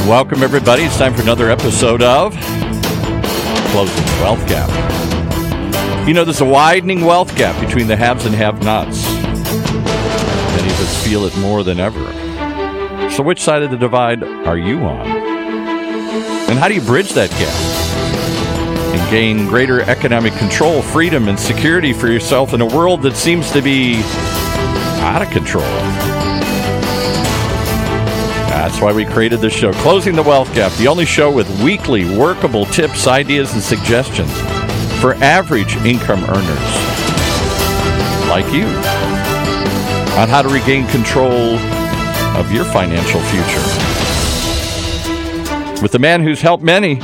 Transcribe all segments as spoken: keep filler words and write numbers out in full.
Welcome, everybody. It's time for another episode of Closing the Wealth Gap. You know, there's a widening wealth gap between the haves and have-nots. Many of us feel it more than ever. So which side of the divide are you on? And how do you bridge that gap and gain greater economic control, freedom, and security for yourself in a world that seems to be out of control? That's why we created this show, Closing the Wealth Gap, the only show with weekly workable tips, ideas, and suggestions for average income earners like you on how to regain control of your financial future. With the man who's helped many,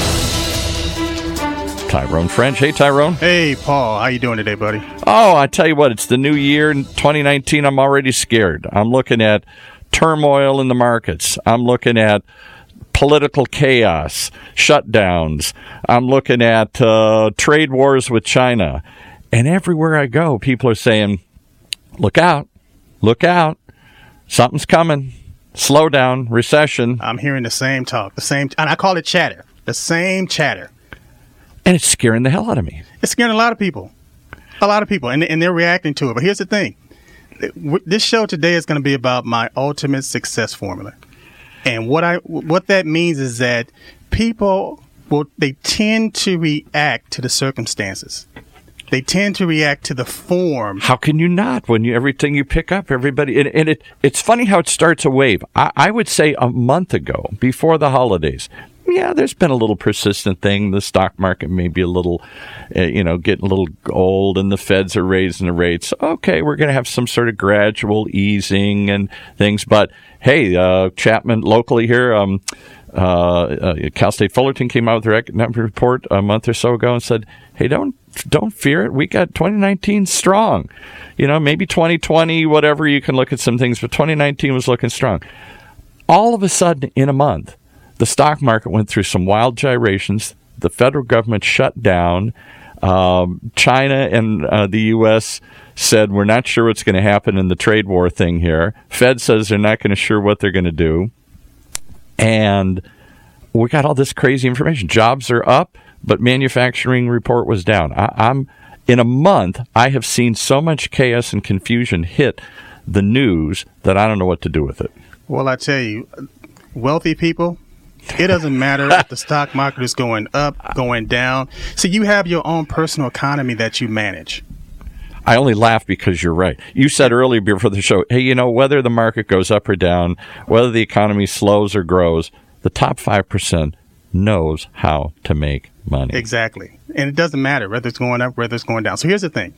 Tyrone French. Hey, Tyrone. Hey, Paul. How you doing today, buddy? Oh, I tell you what, it's the new year, in twenty nineteen. I'm already scared. I'm looking at turmoil in the markets. I'm looking at political chaos, shutdowns. I'm looking at uh, trade wars with China. And everywhere I go, people are saying, look out, look out. Something's coming. Slow down, recession. I'm hearing the same talk, the same, and I call it chatter, the same chatter. And it's scaring the hell out of me. It's scaring a lot of people, a lot of people, and, and they're reacting to it. But here's the thing. This show today is going to be about my ultimate success formula. And what I what that means is that people will they tend to react to the circumstances. They tend to react to the form. How can you not when you everything you pick up, everybody and, and it it's funny how it starts a wave. I, I would say a month ago, before the holidays, yeah, there's been a little persistent thing. The stock market may be a little, uh, you know, getting a little old, and the Feds are raising the rates. Okay, we're going to have some sort of gradual easing and things. But, hey, uh, Chapman locally here, um, uh, uh, Cal State Fullerton came out with their economic report a month or so ago and said, hey, don't don't fear it. We got twenty nineteen strong. You know, maybe twenty twenty, whatever, you can look at some things, but twenty nineteen was looking strong. All of a sudden, in a month, the stock market went through some wild gyrations. The federal government shut down. Um, China and uh, the U S said, we're not sure what's going to happen in the trade war thing here. Fed says they're not going to sure what they're going to do. And we got all this crazy information. Jobs are up, but manufacturing report was down. I, I'm in a month, I have seen so much chaos and confusion hit the news that I don't know what to do with it. Well, I tell you, wealthy people, it doesn't matter if the stock market is going up, going down. So you have your own personal economy that you manage. I only laugh because you're right. You said earlier before the show, hey, you know, whether the market goes up or down, whether the economy slows or grows, the top five percent knows how to make money. Exactly. And it doesn't matter whether it's going up, whether it's going down. So here's the thing.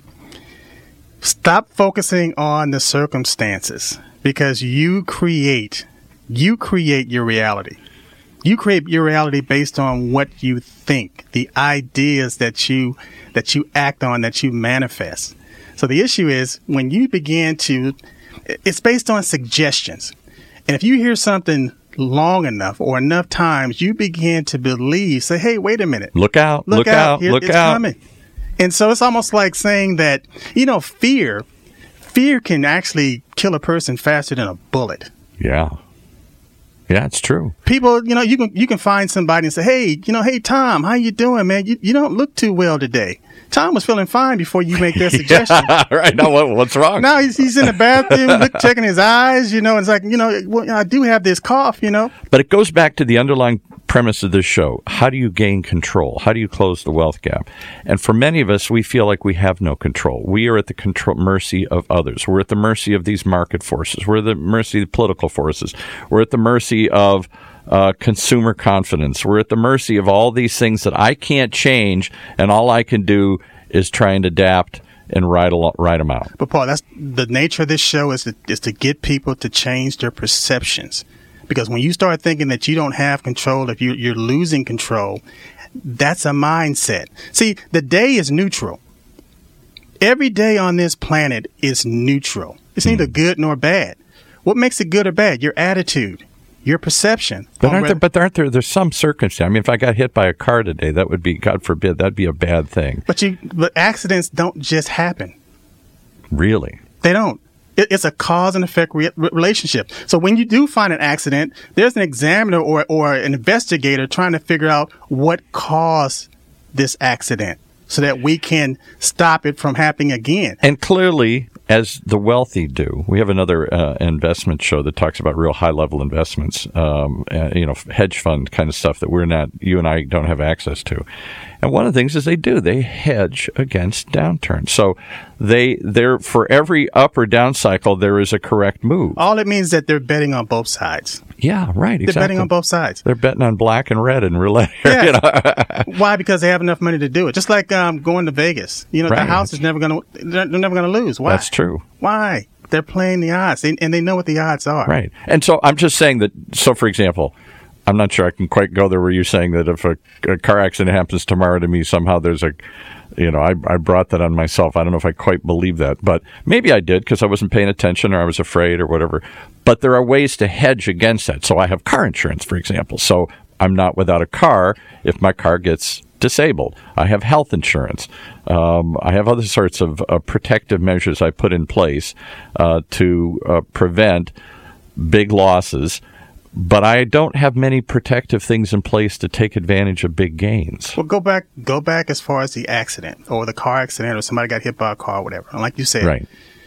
Stop focusing on the circumstances because you create, you create your reality. You create your reality based on what you think, the ideas that you that you act on, that you manifest. So the issue is when you begin to, it's based on suggestions. And if you hear something long enough or enough times, you begin to believe, say, hey, wait a minute. Look out, look, look out, out Here, look it's out. Coming. And so it's almost like saying that, you know, fear, fear can actually kill a person faster than a bullet. Yeah. Yeah, it's true. People, you know, you can you can find somebody and say, hey, you know, hey, Tom, how you doing, man? You you don't look too well today. Tom was feeling fine before you make that suggestion. Yeah, right. Now, what, what's wrong? Now he's, he's in the bathroom, look, checking his eyes, you know, and it's like, you know, well, I do have this cough, you know. But it goes back to the underlying premise of this show. How do you gain control? How do you close the wealth gap? And for many of us, we feel like we have no control. We are at the control, mercy of others. We're at the mercy of these market forces. We're at the mercy of the political forces. We're at the mercy of uh, consumer confidence. We're at the mercy of all these things that I can't change, and all I can do is try and adapt and ride, al- ride them out. But, Paul, that's the nature of this show is to, is to get people to change their perceptions. Because when you start thinking that you don't have control, if you, you're losing control, that's a mindset. See, the day is neutral. Every day on this planet is neutral. It's neither mm. good nor bad. What makes it good or bad? Your attitude, your perception. But aren't there, but aren't there, there's some circumstance. I mean, if I got hit by a car today, that would be, God forbid, that'd be a bad thing. But you, but accidents don't just happen. Really? They don't. It, it's a cause and effect re- relationship. So when you do find an accident, there's an examiner or, or an investigator trying to figure out what caused this accident so that we can stop it from happening again. And clearly, as the wealthy do, we have another uh, investment show that talks about real high-level investments, um, uh, you know, hedge fund kind of stuff that we're not, you and I don't have access to. And one of the things is they do, they hedge against downturns. So they, they're, for every up or down cycle, there is a correct move. All it means is that they're betting on both sides. Yeah, right, exactly. They're betting on both sides. They're betting on black and red and roulette. Yes. You know? Why? Because they have enough money to do it. Just like um, going to Vegas. You know, Right. the house is never going to, they're never going to lose. Why? That's true. Why? They're playing the odds, they, and they know what the odds are. Right. And so I'm just saying that, so for example, I'm not sure I can quite go there where you're saying that if a, a car accident happens tomorrow to me, somehow there's a, you know, I, I brought that on myself. I don't know if I quite believe that, but maybe I did because I wasn't paying attention or I was afraid or whatever. But there are ways to hedge against that. So I have car insurance, for example. So I'm not without a car if my car gets disabled. I have health insurance. Um, I have other sorts of uh, protective measures I put in place uh, to uh, prevent big losses. But I don't have many protective things in place to take advantage of big gains. Well, go back, go back as far as the accident or the car accident or somebody got hit by a car or whatever. And like you said, Right.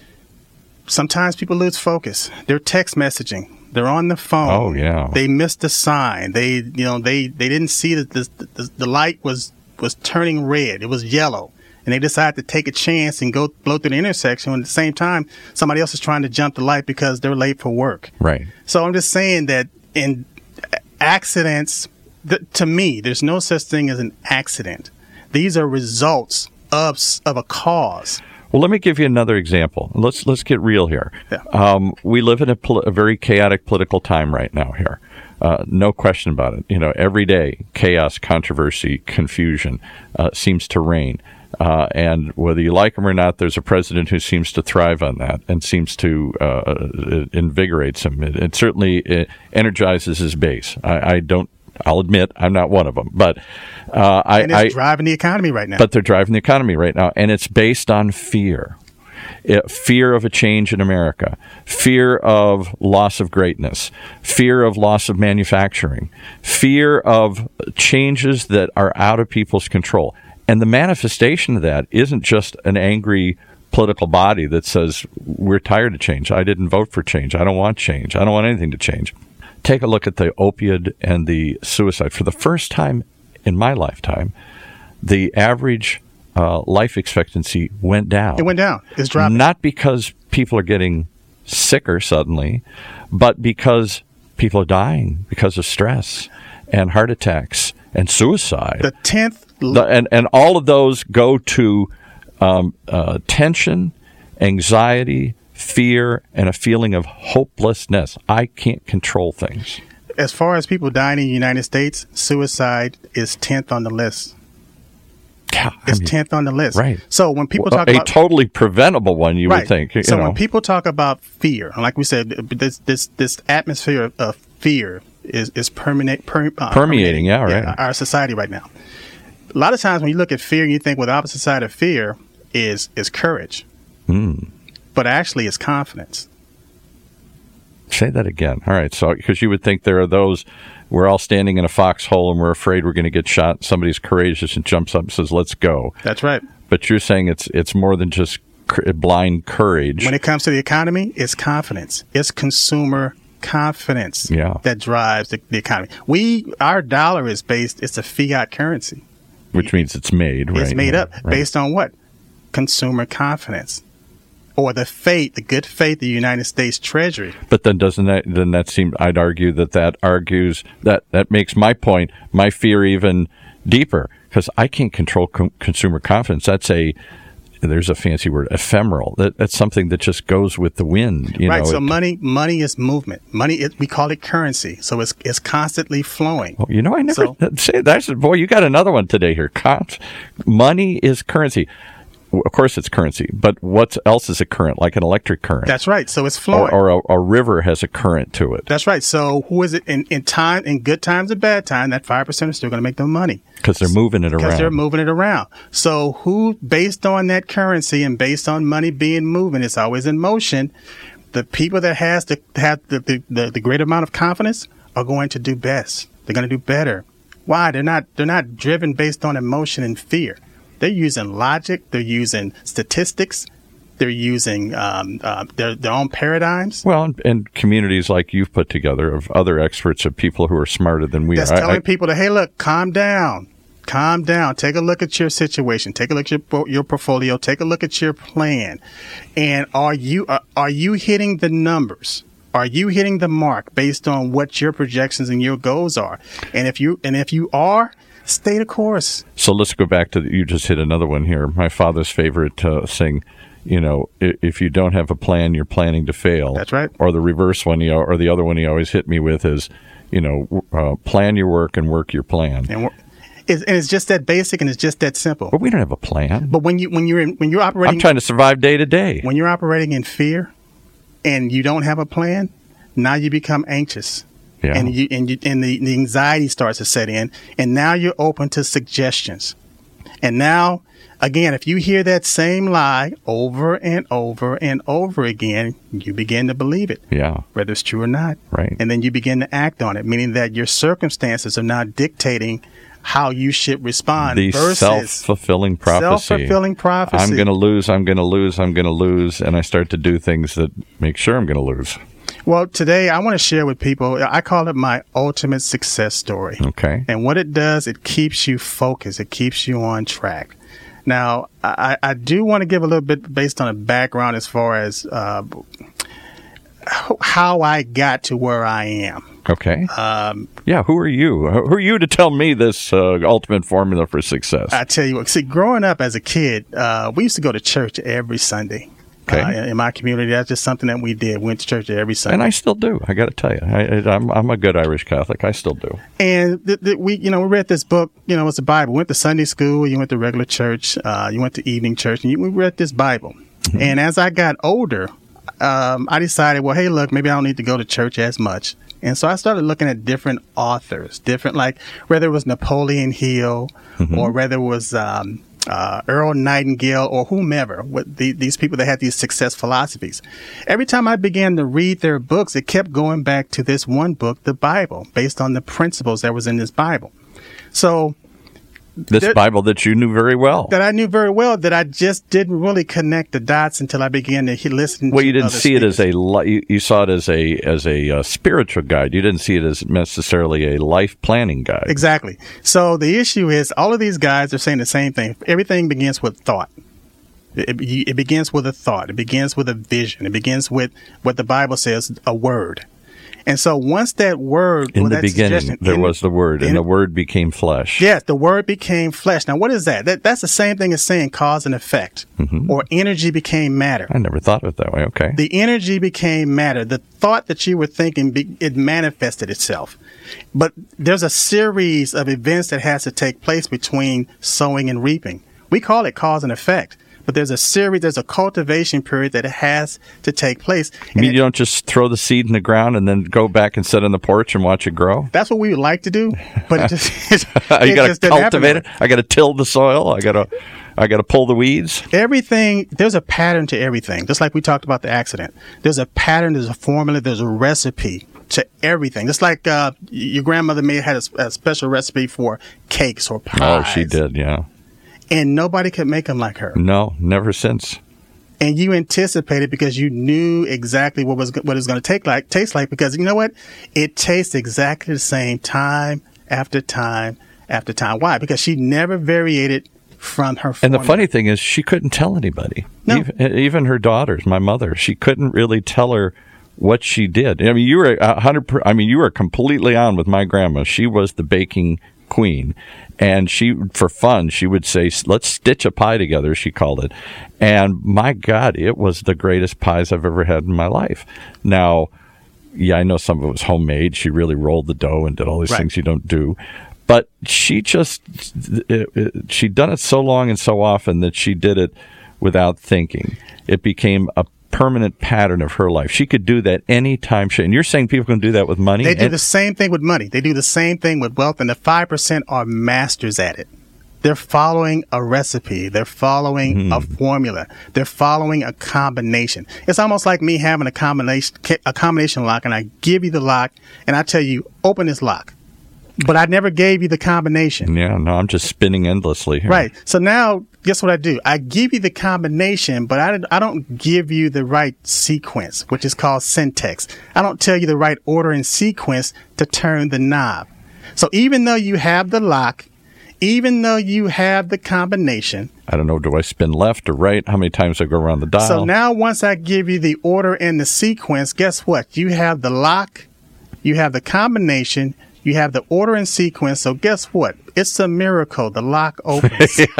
sometimes people lose focus. They're text messaging. They're on the phone. Oh, yeah. They missed a sign. They, you know, they, they didn't see that the, the, the light was, was turning red. It was yellow. And they decide to take a chance and go blow through the intersection. And at the same time, somebody else is trying to jump the light because they're late for work. Right. So I'm just saying that in accidents, th- to me, there's no such thing as an accident. These are results of of a cause. Well, let me give you another example. Let's let's get real here. Yeah. Um, we live in a, pol- a very chaotic political time right now here. Uh, no question about it. You know, every day, chaos, controversy, confusion uh, seems to reign. Uh, and whether you like him or not, there's a president who seems to thrive on that and seems to uh, it invigorates him. It, it certainly it energizes his base. I, I don't. I'll admit I'm not one of them, but uh, I. And it's I, driving the economy right now. But they're driving the economy right now, and it's based on fear. It, fear of a change in America, fear of loss of greatness, fear of loss of manufacturing, fear of changes that are out of people's control. And the manifestation of that isn't just an angry political body that says, we're tired of change. I didn't vote for change. I don't want change. I don't want anything to change. Take a look at the opioid and the suicide. For the first time in my lifetime, the average uh, life expectancy went down. It went down. It's dropping. Not because people are getting sicker suddenly, but because people are dying because of stress and heart attacks and suicide. The tenth. The, and, and all of those go to um, uh, tension, anxiety, fear, and a feeling of hopelessness. I can't control things. As far as people dying in the United States, suicide is tenth on the list. Yeah, It's I mean, tenth on the list. right. So when people well, talk a about totally preventable one, you right. would think. You so know. when people talk about fear, like we said, this this this atmosphere of, of fear is is permeate, per, uh, Permeating, yeah, right. our society right now. A lot of times when you look at fear, you think, well, the opposite side of fear is is courage, Mm. but actually it's confidence. Say that again. All right. So, because you would think there are those, we're all standing in a foxhole and we're afraid we're going to get shot. Somebody's courageous and jumps up and says, let's go. That's right. But you're saying it's it's more than just cr- blind courage. When it comes to the economy, it's confidence. It's consumer confidence Yeah. that drives the, the economy. We our dollar is based. It's a fiat currency. Which means it's made, right? It's made yeah, up right. based on what? Consumer confidence, or the faith, the good faith of the United States Treasury. But then doesn't that then that seem? I'd argue that that argues that that makes my point, my fear even deeper, because I can't control co- consumer confidence. That's a there's a fancy word, ephemeral. That, that's something that just goes with the wind. You right. know, So it, money, money is movement. Money, is, we call it currency. So it's it's constantly flowing. Well, you know, I never So- say that's boy. You got another one today here. Con- money is currency. of course it's currency, but what else is a current? Like an electric current. That's right. So it's flowing. Or, or a, a river has a current to it. That's right. So who is it in, in time, in good times and bad time, that five percent is still going to make them money. Because they're moving it around. Because they're moving it around. So who, based on that currency and based on money being moving, it's always in motion, the people that has to have the, the, the, the great amount of confidence are going to do best. They're going to do better. Why? They're not, they're not driven based on emotion and fear. They're using logic. They're using statistics. They're using um, uh, their, their own paradigms. Well, and, and communities like you've put together of other experts, of people who are smarter than we That's are. telling I, people that, hey, look, calm down. Calm down. Take a look at your situation. Take a look at your, your portfolio. Take a look at your plan. And are you uh, are you hitting the numbers? Are you hitting the mark based on what your projections and your goals are? And if you and if you are, stay the course. So let's go back to the, you just hit another one here. My father's favorite uh, thing, you know, if you don't have a plan, you're planning to fail. That's right. Or the reverse one, he, or the other one he always hit me with is, you know, uh, plan your work and work your plan. And, it's, and it's just that basic, and it's just that simple. But we don't have a plan. But when you when you're in, when you're operating, I'm trying to survive day to day. When you're operating in fear, and you don't have a plan, now you become anxious. Yeah. And you and you and the, the anxiety starts to set in, and now you're open to suggestions. And now, again, if you hear that same lie over and over and over again, you begin to believe it. Yeah. Whether it's true or not. Right. And then you begin to act on it, meaning that your circumstances are now dictating how you should respond. The versus self-fulfilling prophecy. Self-fulfilling prophecy. I'm going to lose, I'm going to lose, I'm going to lose, and I start to do things that make sure I'm going to lose. Well, today I want to share with people, I call it my ultimate success story. Okay. And what it does, it keeps you focused. It keeps you on track. Now, I, I do want to give a little bit based on a background as far as uh, how I got to where I am. Okay. Um, yeah, who are you? Who are you to tell me this uh, ultimate formula for success? I tell you what, see, growing up as a kid, uh, we used to go to church every Sunday. Okay. Uh, in, in my community, that's just something that we did. We went to church every Sunday. And I still do. I got to tell you, I, I'm, I'm a good Irish Catholic. I still do. And th- th- we, you know, we read this book. You know, it's a Bible. We went to Sunday school. You went to regular church. Uh, you went to evening church, and you, we read this Bible. Mm-hmm. And as I got older, um, I decided, well, hey, look, maybe I don't need to go to church as much. And so I started looking at different authors, different, like whether it was Napoleon Hill mm-hmm. or whether it was um, uh, Earl Nightingale or whomever, what the, these people that had these success philosophies. Every time I began to read their books, it kept going back to this one book, the Bible, based on the principles that was in this Bible. So this there, Bible that you knew very well. That I knew very well, that I just didn't really connect the dots until I began to listen well, to you didn't see speakers. it as a you, you saw it as a as a uh, spiritual guide. You didn't see it as necessarily a life planning guide. Exactly. So the issue is all of these guys are saying the same thing. Everything begins with thought. It, it, it begins with a thought. It begins with a vision. It begins with what the Bible says, a word. And so once that word... In well, the that beginning, there in, was the word, and the word became flesh. Yes, the word became flesh. Now, what is that? that that's the same thing as saying cause and effect, mm-hmm. or energy became matter. I never thought of it that way. Okay. The energy became matter. The thought that you were thinking, it manifested itself. But there's a series of events that has to take place between sowing and reaping. We call it cause and effect. But there's a series, there's a cultivation period that has to take place. You mean it, you don't just throw the seed in the ground and then go back and sit on the porch and watch it grow? That's what we would like to do, but it just, it, you it got just to cultivate it. I got to till the soil. I got to, I got to pull the weeds. Everything, there's a pattern to everything. Just like we talked about the accident. There's a pattern, there's a formula, there's a recipe to everything. Just like uh, your grandmother may have had a, a special recipe for cakes or pies. Oh, she did, yeah. And nobody could make them like her. No, never since. And you anticipated because you knew exactly what was what it was going to take like taste like. Because you know what, it tastes exactly the same time after time after time. Why? Because she never variated from her. And formula. the funny thing is, she couldn't tell anybody. No. Even, even her daughters, my mother, she couldn't really tell her what she did. I mean, you were a hundred. I mean, you were completely on with my grandma. She was the baking queen. And she, for fun, she would say, let's stitch a pie together, she called it. And my God, it was the greatest pies I've ever had in my life. Now, yeah, I know some of it was homemade. She really rolled the dough and did all these right. things you don't do. But she just, it, it, she'd done it so long and so often that she did it without thinking. It became a permanent pattern of her life. She could do that anytime she, and you're saying people can do that with money? They do and, the same thing with money. They do the same thing with wealth, and the five percent are masters at it. They're following a recipe. They're following mm. a formula. They're following a combination. It's almost like me having a combination, a combination lock, and I give you the lock, and I tell you, open this lock. But I never gave you the combination. Yeah, no, I'm just spinning endlessly here. Right. So now, guess what I do? I give you the combination, but I, I don't give you the right sequence, which is called syntax. I don't tell you the right order and sequence to turn the knob. So even though you have the lock, even though you have the combination. I don't know, do I spin left or right? How many times I go around the dial? So now once I give you the order and the sequence, guess what? You have the lock, you have the combination, you have the order and sequence. So guess what? It's a miracle. The lock opens. You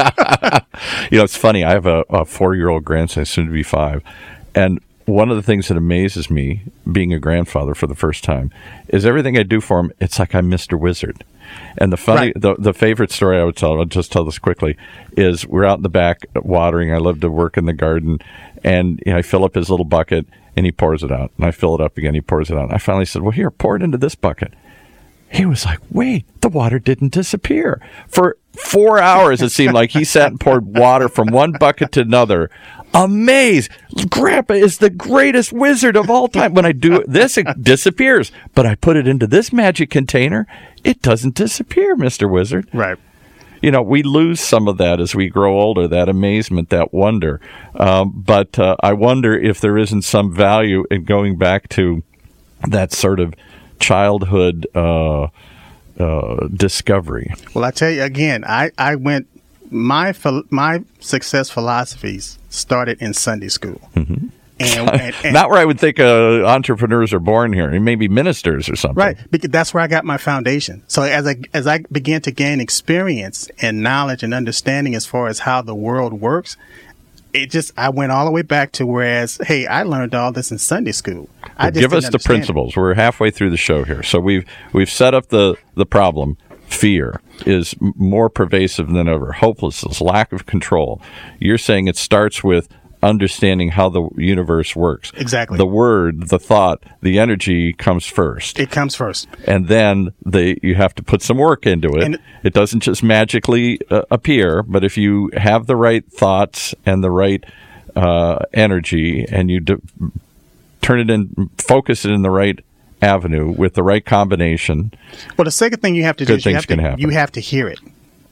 know, it's funny. I have a, a four-year-old grandson, soon to be five. And one of the things that amazes me, being a grandfather for the first time, is everything I do for him, it's like I'm Mister Wizard. And the funny, right. the the favorite story I would tell, I'll just tell this quickly, is we're out in the back watering. I love to work in the garden, and you know, I fill up his little bucket, and he pours it out. And I fill it up again, he pours it out. And I finally said, well, here, pour it into this bucket. He was like, wait, the water didn't disappear. For four hours, it seemed like he sat and poured water from one bucket to another. Amazed. Grandpa is the greatest wizard of all time. When I do this, it disappears. But I put it into this magic container, it doesn't disappear, Mister Wizard. Right. You know, we lose some of that as we grow older, that amazement, that wonder. Um, but uh, I wonder if there isn't some value in going back to that sort of childhood uh, uh, discovery. Well, I tell you again, I, I went, my my success philosophies started in Sunday school. Mm-hmm. And, and, and not where I would think uh, entrepreneurs are born here, maybe ministers or something. Right, because that's where I got my foundation. So as I as I began to gain experience and knowledge and understanding as far as how the world works, it just I went all the way back to whereas, hey, I learned all this in Sunday school. I well, just give us the principles. It. We're halfway through the show here, so we've we've set up the the problem. Fear is more pervasive than ever. Hopelessness, lack of control. You're saying it starts with understanding how the universe works. Exactly. The word, the thought, the energy comes first. It comes first. And then the, you have to put some work into it. And it doesn't just magically uh, appear, but if you have the right thoughts and the right uh, energy and you de- turn it in, focus it in the right avenue with the right combination. Well, the second thing you have to do is you have to, happen. you have to hear it.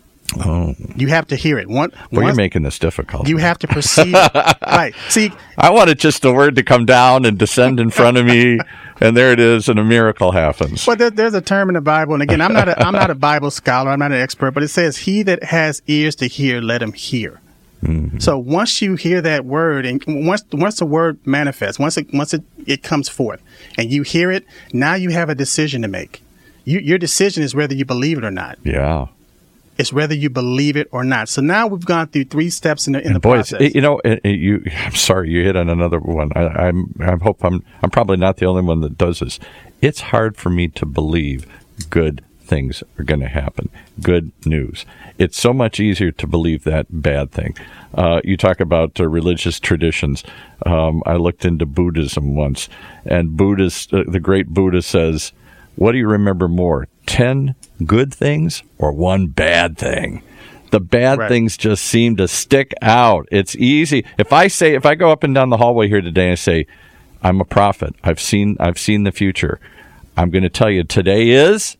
Oh, you have to hear it. One, well, you're making this difficult. You have to perceive it. Right. See, I wanted just the word to come down and descend in front of me, and there it is, and a miracle happens. Well, there, there's a term in the Bible, and again, I'm not a, I'm not a Bible scholar, I'm not an expert, but it says, "He that has ears to hear, let him hear." Mm-hmm. So once you hear that word, and once once the word manifests, once it once it, it comes forth, and you hear it, now you have a decision to make. You, your decision is whether you believe it or not. Yeah. It's whether you believe it or not. So now we've gone through three steps in the, in and the boys, process. You know, it, it, you. I'm sorry, you hit on another one. I, I'm. I hope I'm. I'm probably not the only one that does this. It's hard for me to believe good things are going to happen. Good news. It's so much easier to believe that bad thing. Uh, you talk about uh, religious traditions. Um, I looked into Buddhism once, and Buddhist, uh, the great Buddha says, "What do you remember more? Ten good things or one bad thing?" The bad right. things just seem to stick out. It's easy. If I say, if I go up and down the hallway here today and I say, "I'm a prophet. I've seen, I've seen the future. I'm going to tell you today is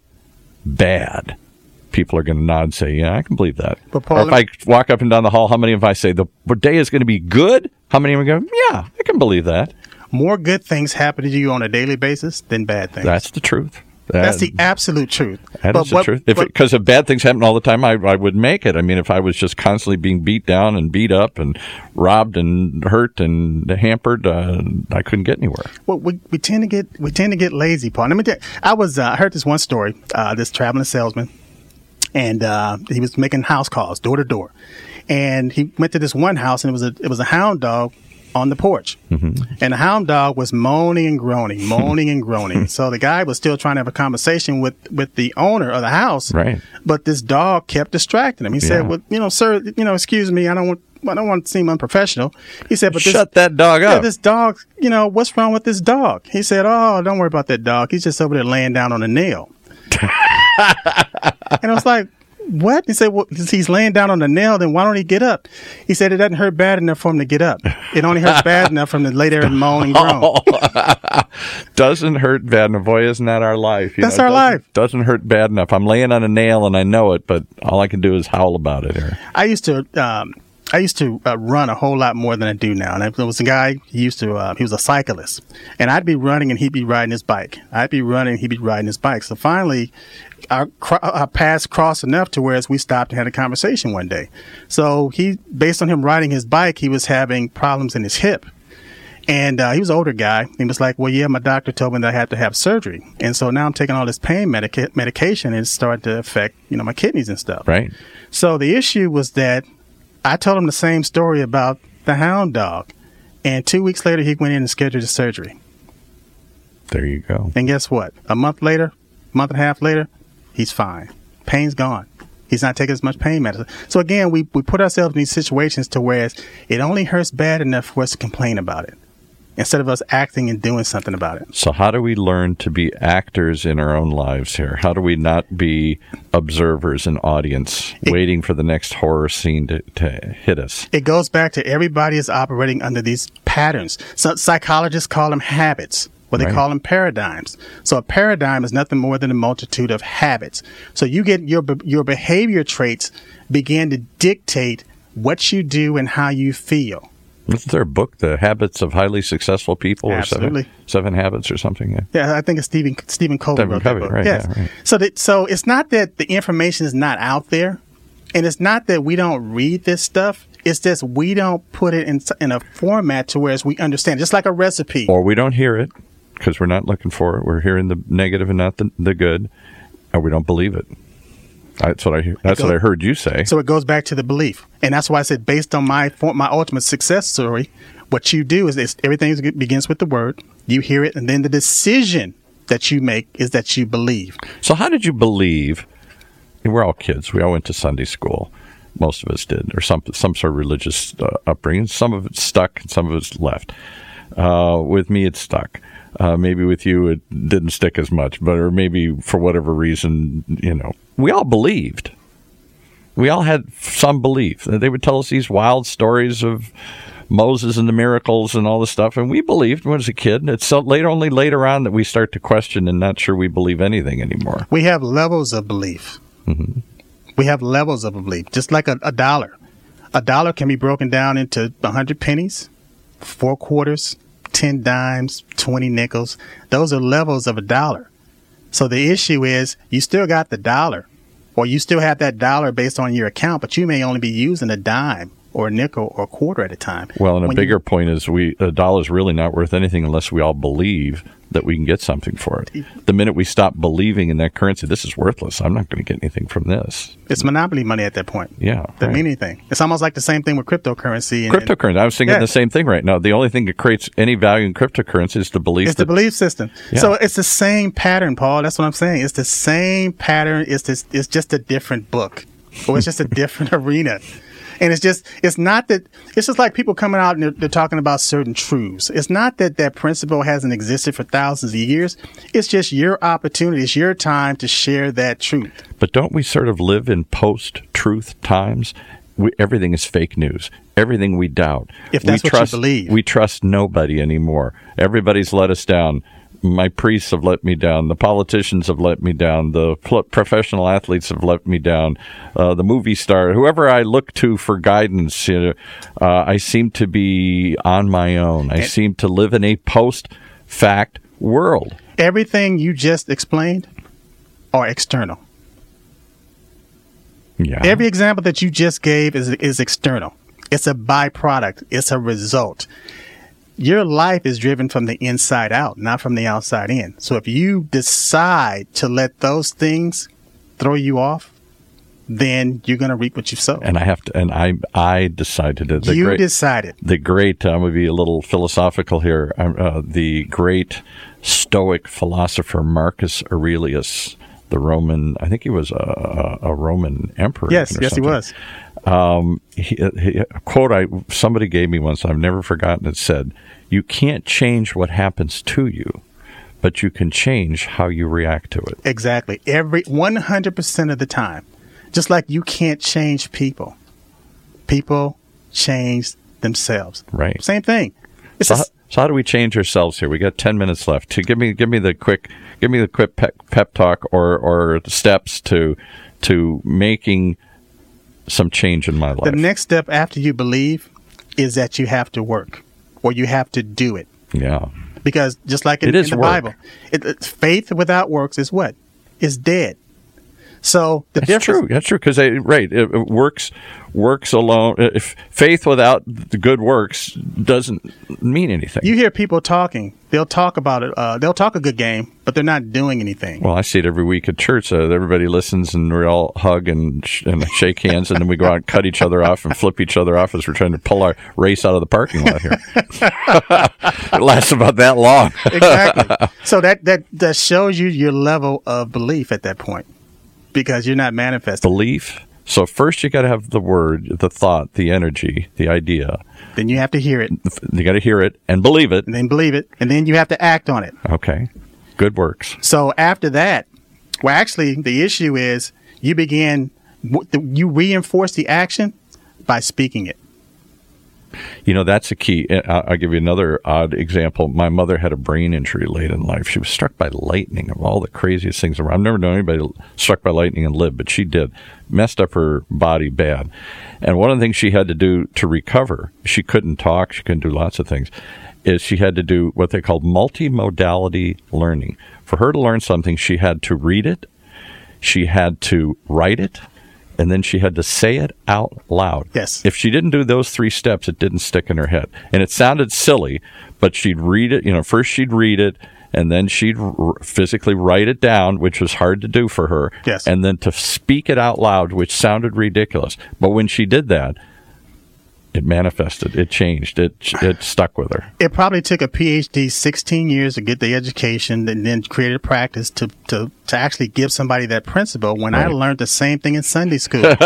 bad." People are going to nod and say, "Yeah, I can believe that." But Paul, or if I walk up and down the hall, how many of I say the day is going to be good? How many of them go, "Yeah, I can believe that"? More good things happen to you on a daily basis than bad things. That's the truth. That, That's the absolute truth. That but is the what, truth. Because if, if bad things happen all the time, I, I would make it. I mean, if I was just constantly being beat down and beat up and robbed and hurt and hampered, uh, I couldn't get anywhere. Well, we, we tend to get we tend to get lazy, Paul. Let me tell you, I was uh, I heard this one story. Uh, this traveling salesman, and uh, he was making house calls door to door, and he went to this one house, and it was a it was a hound dog on the porch. Mm-hmm. And the hound dog was moaning and groaning, moaning and groaning. So the guy was still trying to have a conversation with, with the owner of the house. Right. But this dog kept distracting him. He yeah. said, "Well, you know, sir, you know, excuse me, I don't want, I don't want to seem unprofessional. He said, but this, shut that dog yeah, up. this dog, you know, what's wrong with this dog? He said, oh, don't worry about that dog. He's just over there laying down on a nail. And I was like, what? He said, well, he's laying down on a nail, then why don't he get up? He said, it doesn't hurt bad enough for him to get up. It only hurts bad enough for him to lay there and moan and groan. Doesn't hurt bad enough. Boy, isn't that our life? You That's know, our doesn't, life. Doesn't hurt bad enough. I'm laying on a nail and I know it, but all I can do is howl about it here. I used to, um, I used to uh, run a whole lot more than I do now. And there was a guy, he used to, uh, he was a cyclist. And I'd be running and he'd be riding his bike. I'd be running and he'd be riding his bike. So finally, our, our paths crossed enough to where as we stopped and had a conversation one day. So he, based on him riding his bike, he was having problems in his hip. And uh, he was an older guy. He was like, well, yeah, my doctor told me that I had to have surgery. And so now I'm taking all this pain medica- medication and it's starting to affect, you know, my kidneys and stuff. Right. So the issue was that I told him the same story about the hound dog. And two weeks later, he went in and scheduled his surgery. There you go. And guess what? A month later, month and a half later, he's fine. Pain's gone. He's not taking as much pain medicine. So again, we, we put ourselves in these situations to where it only hurts bad enough for us to complain about it, instead of us acting and doing something about it. So how do we learn to be actors in our own lives here? How do we not be observers and audience it, waiting for the next horror scene to, to hit us? It goes back to everybody is operating under these patterns. So psychologists call them habits. Well, they right. call them paradigms. So a paradigm is nothing more than a multitude of habits. So you get your your behavior traits begin to dictate what you do and how you feel. Isn't there a book, The Habits of Highly Successful People? Absolutely. Or seven, seven Habits or something? Yeah, yeah I think it's Stephen, Stephen Covey Stephen wrote Covey, that book. right, Yes. yeah, right. So, that, so it's not that the information is not out there, and it's not that we don't read this stuff. It's just we don't put it in, in a format to where we understand, just like a recipe. Or we don't hear it because we're not looking for it. We're hearing the negative and not the, the good, or we don't believe it. That's what I hear. That's goes, what I heard you say. So it goes back to the belief, and that's why I said based on my my ultimate success story, what you do is this, everything begins with the word. You hear it, and then the decision that you make is that you believe. So how did you believe? We're all kids. We all went to Sunday school. Most of us did, or some some sort of religious uh, upbringing. Some of it stuck, and some of it's left. Uh, with me, it stuck. Uh, maybe with you, it didn't stick as much, but or maybe for whatever reason, you know, we all believed. We all had some belief. They would tell us these wild stories of Moses and the miracles and all this stuff, and we believed when I was a kid. It's so later, only later on that we start to question and not sure we believe anything anymore. We have levels of belief. Mm-hmm. We have levels of belief, just like a, a dollar. A dollar can be broken down into one hundred pennies, four quarters, ten dimes, twenty nickels. Those are levels of a dollar. So the issue is you still got the dollar, or you still have that dollar based on your account, but you may only be using a dime or a nickel or a quarter at a time. Well, and a when bigger you, point is we a dollar is really not worth anything unless we all believe that we can get something for it. The minute we stop believing in that currency, this is worthless. I'm not going to get anything from this. It's monopoly money at that point. Yeah. Doesn't right. mean anything. It's almost like the same thing with cryptocurrency. And, Cryptocurrency. I was thinking yeah. the same thing right now. The only thing that creates any value in cryptocurrency is the belief. It's that, the belief system. Yeah. So it's the same pattern, Paul. That's what I'm saying. It's the same pattern. It's this. It's just a different book, or it's just a different arena. And it's just, it's not that, it's just like people coming out and they're, they're talking about certain truths. It's not that that principle hasn't existed for thousands of years. It's just your opportunity. It's your time to share that truth. But don't we sort of live in post-truth times? We, everything is fake news. Everything we doubt. If that's we what trust, you believe. We trust nobody anymore. Everybody's let us down. My priests have let me down. The politicians have let me down. The pl- professional athletes have let me down. Uh, the movie star, whoever I look to for guidance, you know, uh, I seem to be on my own. I and seem to live in a post-fact world. Everything you just explained are external. Yeah. Every example that you just gave is is external. It's a byproduct. It's a result. Your life is driven from the inside out, not from the outside in. So if you decide to let those things throw you off, then you're going to reap what you've sown. And I have to, and I, I decided to. The you great, decided. The great, I'm going to be a little philosophical here. Uh, the great Stoic philosopher Marcus Aurelius the Roman, I think he was a, a Roman emperor. Yes, or yes, something. he was. Um, he, he, a quote I somebody gave me once, I've never forgotten it, said, "You can't change what happens to you, but you can change how you react to it." Exactly. Every one hundred percent of the time. Just like you can't change people. People change themselves. Right. Same thing. It's So, a, how, so how do we change ourselves here? We got ten minutes left. To give me give me the quick give me the quick pep, pep talk or or steps to to making some change in my life. the next step after you believe is that you have to work or you have to do it. Yeah. Because just like in, It is in the work. Bible, it, it, faith without works is what? Is dead. So the That's difference. true. That's true. Because right, it, it works works alone. If faith without the good works doesn't mean anything. You hear people talking. They'll talk about it. Uh, they'll talk a good game, but they're not doing anything. Well, I see it every week at church. Uh, everybody listens, and we all hug and sh- and shake hands, and then we go out and cut each other off and flip each other off as we're trying to pull our race out of the parking lot here. It lasts about that long. Exactly. So that, that that shows you your level of belief at that point, because you're not manifesting. Belief. So first, you got to have the word, the thought, the energy, the idea. Then you have to hear it, You got to hear it and believe it. and then believe it, and then you have to act on it. Okay. Good works. So after that, well, actually, the issue is you begin, you reinforce the action by speaking it. You know, that's a key. I'll I'll give you another odd example. My mother had a brain injury late in life. She was struck by lightning, of all the craziest things around. I've never known anybody struck by lightning and live, but she did. Messed up her body bad. And one of the things she had to do to recover, she couldn't talk, she couldn't do lots of things, is she had to do what they called multimodality learning. For her to learn something, she had to read it, she had to write it, and then she had to say it out loud. Yes. If she didn't do those three steps, it didn't stick in her head. And it sounded silly, but she'd read it, you know, first she'd read it, and then she'd r- physically write it down, which was hard to do for her. Yes. And then to speak it out loud, which sounded ridiculous. But when she did that, it manifested. It changed. It it stuck with her. It probably took a P H D sixteen years to get the education and then create a practice to, to, to actually give somebody that principle when I Right. learned the same thing in Sunday school. Yeah,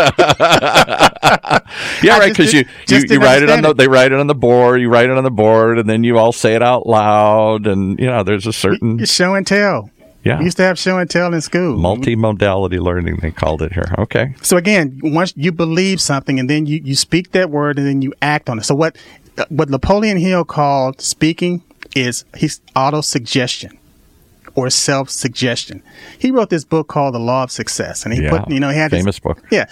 I right. just Because you, did- you, just you didn't write it on understand the it. they write it on the board. You write it on the board, and then you all say it out loud. And you know, there's a certain It's show and tell. yeah We used to have show and tell in school. multimodality learning. They called it here. Okay. So again, once you believe something and then you, you speak that word and then you act on it. So what what Napoleon Hill called speaking is his auto-suggestion or self-suggestion. He wrote this book called The Law of Success, and he Yeah. put you know he had this- Famous book. Yeah.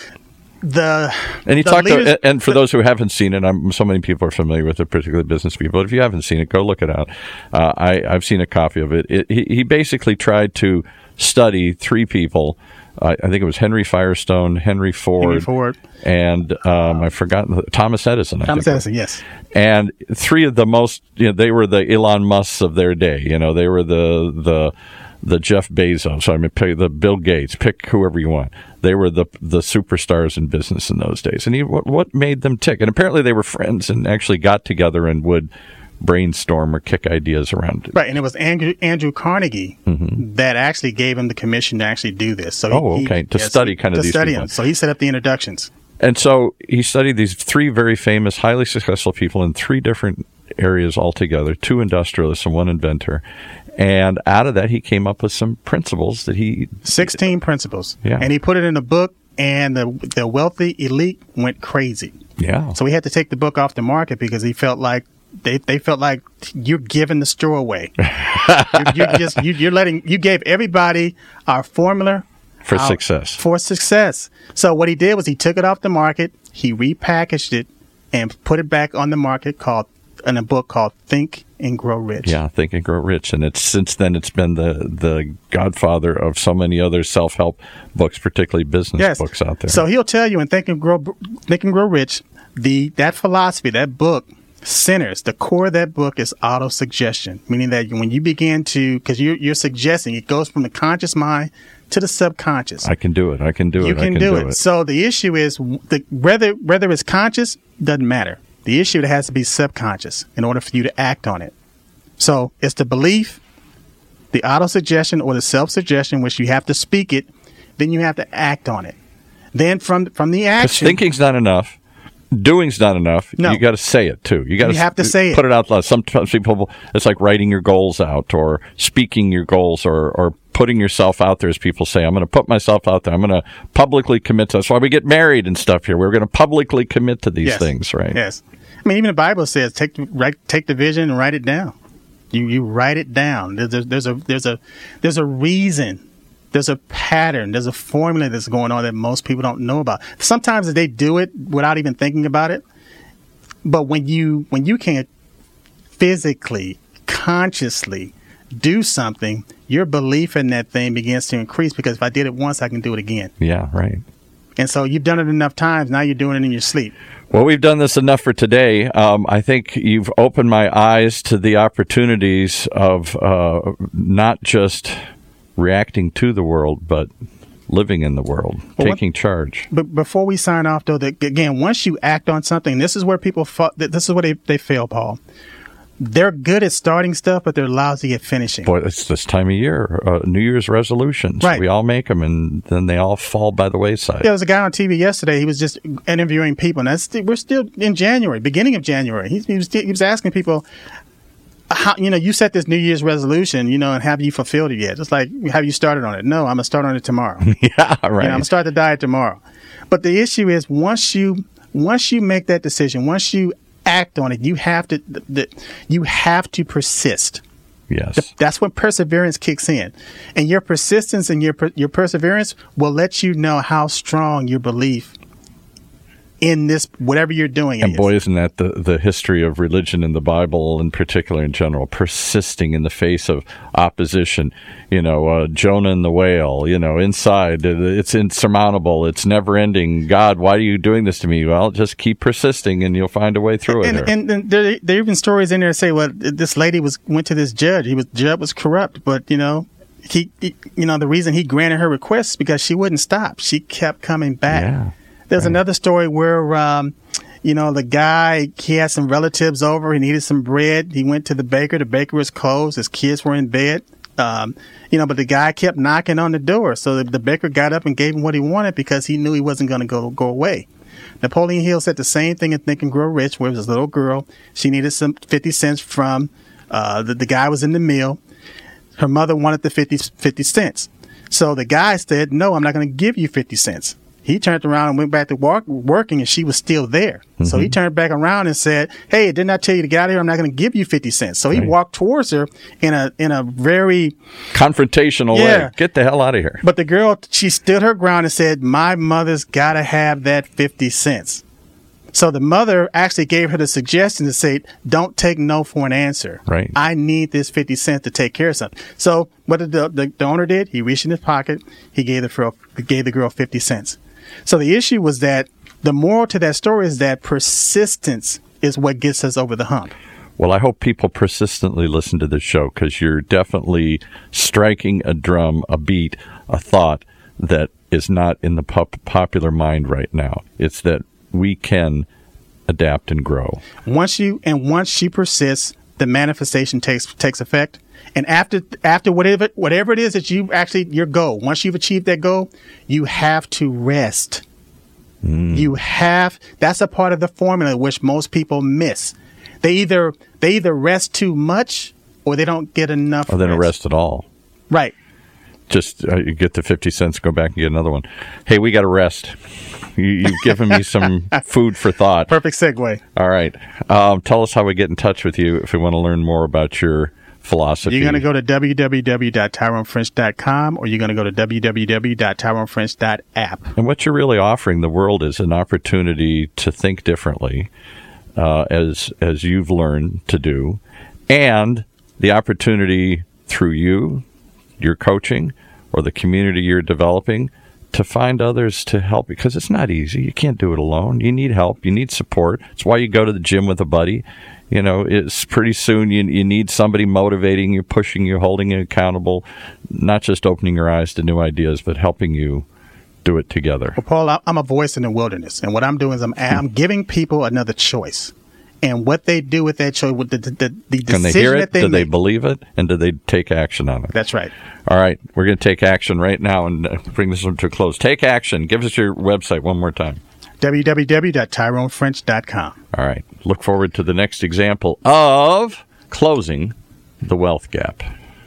The And he the talked, leaders- to, and for those who haven't seen it, I'm, so many people are familiar with it, particularly business people. If you haven't seen it, go look it out. Uh, I, I've seen a copy of it. it he, he basically tried to study three people. Uh, I think it was Henry Firestone, Henry Ford, Henry Ford. and um, I've forgotten Thomas Edison. I Thomas think. Edison, yes. And three of the most, you know, they were the Elon Musks of their day. You know, they were the the the Jeff Bezos. I mean, pick the Bill Gates. Pick whoever you want. They were the the superstars in business in those days. And he, what what made them tick? And apparently they were friends and actually got together and would brainstorm or kick ideas around. Right, and it was Andrew, Andrew Carnegie that actually gave him the commission to actually do this. So he- Oh, he- okay, to yes, study kind of to these study people. them. So he set up the introductions. And so he studied these three very famous, highly successful people in three different areas altogether, two industrialists and one inventor. And out of that, he came up with some principles that he... sixteen principles. Yeah. And he put it in a book, and the, the wealthy elite went crazy. Yeah. So he had to take the book off the market because he felt like they, they felt like you're giving the straw away. you're, you're just you, you're letting you gave everybody our formula For our- success. For success. So what he did was he took it off the market, he repackaged it, and put it back on the market called in a book called Think and Grow Rich. Yeah, Think and Grow Rich. And it's since then it's been the, the godfather of so many other self-help books, particularly business Yes. books out there. So he'll tell you in Think and Grow Think and Grow Rich, the that philosophy, that book centers, the core of that book is auto-suggestion, meaning that when you begin to, because you're, you're suggesting, it goes from the conscious mind to the subconscious. I can do it. I can do you it. can, I can do, do it. it. So the issue is the, whether whether it's conscious doesn't matter. The issue it has to be subconscious in order for you to act on it. So it's the belief, the auto-suggestion or the self-suggestion, which you have to speak it, then you have to act on it. Then from from the action, thinking's not enough. Doing's not enough. No. You got to say it too. You got You have to say it. Put it out loud. Sometimes people, it's like writing your goals out or speaking your goals or, or putting yourself out there. As people say, I'm going to put myself out there. I'm going to publicly commit to. That's why we get married and stuff here. We're going to publicly commit to these yes. things, right? Yes. I mean, even the Bible says take write, take the vision and write it down. You you write it down. There's, there's a there's a there's a reason. There's a pattern. There's a formula that's going on that most people don't know about. Sometimes they do it without even thinking about it. But when you when you can't physically, consciously do something, your belief in that thing begins to increase because if I did it once, I can do it again. Yeah, right. And so you've done it enough times. Now you're doing it in your sleep. Well, we've done this enough for today. Um, I think you've opened my eyes to the opportunities of uh, not just reacting to the world, but living in the world, well, taking what, charge. But before we sign off, though, the, again, once you act on something, this is where people, fa- this is where they, they fail, Paul. They're good at starting stuff, but they're lousy at finishing. Boy, it's this time of year, uh, New Year's resolutions. Right. We all make them, and then they all fall by the wayside. Yeah, there was a guy on T V yesterday. He was just interviewing people, and that's, we're still in January, beginning of January. He, he, was, he was asking people, how, you know, you set this New Year's resolution, you know, and have you fulfilled it yet? It's like, have you started on it? No, I'm going to start on it tomorrow. Yeah, right. You know, I'm going to start the diet tomorrow. But the issue is once you once you make that decision, once you act on it, you have to the, the, you have to persist. Yes. The, that's when perseverance kicks in. And your persistence and your your perseverance will let you know how strong your belief in this, whatever you're doing. And is. boy, isn't that the, the history of religion in the Bible, in particular in general, persisting in the face of opposition. You know, uh, Jonah and the whale, you know, inside, it's insurmountable. It's never ending. God, why are you doing this to me? Well, just keep persisting and you'll find a way through and, it. And, and there, there are even stories in there that say, well, this lady was went to this judge. He was judge was corrupt, but, you know, he, he you know, the reason he granted her request is because she wouldn't stop. She kept coming back. Yeah. There's right. another story where, um, you know, the guy, he had some relatives over. He needed some bread. He went to the baker. The baker was closed. His kids were in bed. Um, you know, but the guy kept knocking on the door. So the, the baker got up and gave him what he wanted because he knew he wasn't going to go go away. Napoleon Hill said the same thing in Think and Grow Rich, where it was a little girl. She needed some fifty cents from uh, the, the guy was in the mill. Her mother wanted the fifty, fifty cents. So the guy said, no, I'm not going to give you fifty cents. He turned around and went back to work, working, and she was still there. Mm-hmm. So he turned back around and said, hey, didn't I tell you to get out of here? I'm not going to give you fifty cents. So he right. walked towards her in a in a very confrontational yeah. way. Get the hell out of here. But the girl, she stood her ground and said, my mother's got to have that fifty cents. So the mother actually gave her the suggestion to say, don't take no for an answer. Right. I need this fifty cents to take care of something. So what did the, the, the owner did? He reached in his pocket. He gave the girl, gave the girl fifty cents. So the issue was that the moral to that story is that persistence is what gets us over the hump. Well, I hope people persistently listen to this show because you're definitely striking a drum, a beat, a thought that is not in the pop- popular mind right now. It's that we can adapt and grow. Once you and once she persists, the manifestation takes takes effect. And after after whatever whatever it is that you actually your goal, once you've achieved that goal, you have to rest. Mm. You have that's a part of the formula which most people miss. They either they either rest too much or they don't get enough. Or they don't rest. rest at all. Right. Just uh, you get the fifty cents, go back and get another one. Hey, we got to rest. You, you've given me some food for thought. Perfect segue. All right. Um, tell us how we get in touch with you if we want to learn more about your philosophy. You're going to go to w w w dot tyrone french dot com or you're going to go to w w w dot tyrone french dot app. And what you're really offering the world is an opportunity to think differently, uh, as as you've learned to do, and the opportunity through you, your coaching, or the community you're developing, to find others to help, because it's not easy. You can't do it alone. You need help. You need support. It's why you go to the gym with a buddy. You know, it's pretty soon you you need somebody motivating you, pushing you, holding you accountable, not just opening your eyes to new ideas, but helping you do it together. Well, Paul, I'm a voice in the wilderness, and what I'm doing is I'm, I'm giving people another choice. and what they do with that choice, with the, the, the, the decision Can they hear it? that they do make. they believe it? And do they take action on it? That's right. All right. We're going to take action right now and uh, bring this one to a close. Take action. Give us your website one more time. w w w dot tyrone french dot com. All right. Look forward to the next example of closing the wealth gap.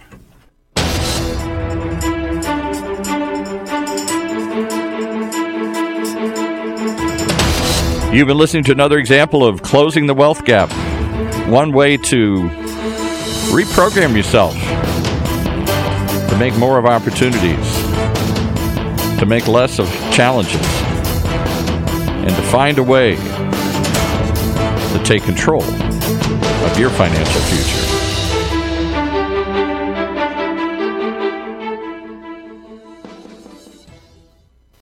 You've been listening to another example of closing the wealth gap. One way to reprogram yourself to make more of opportunities, to make less of challenges, and to find a way to take control of your financial future.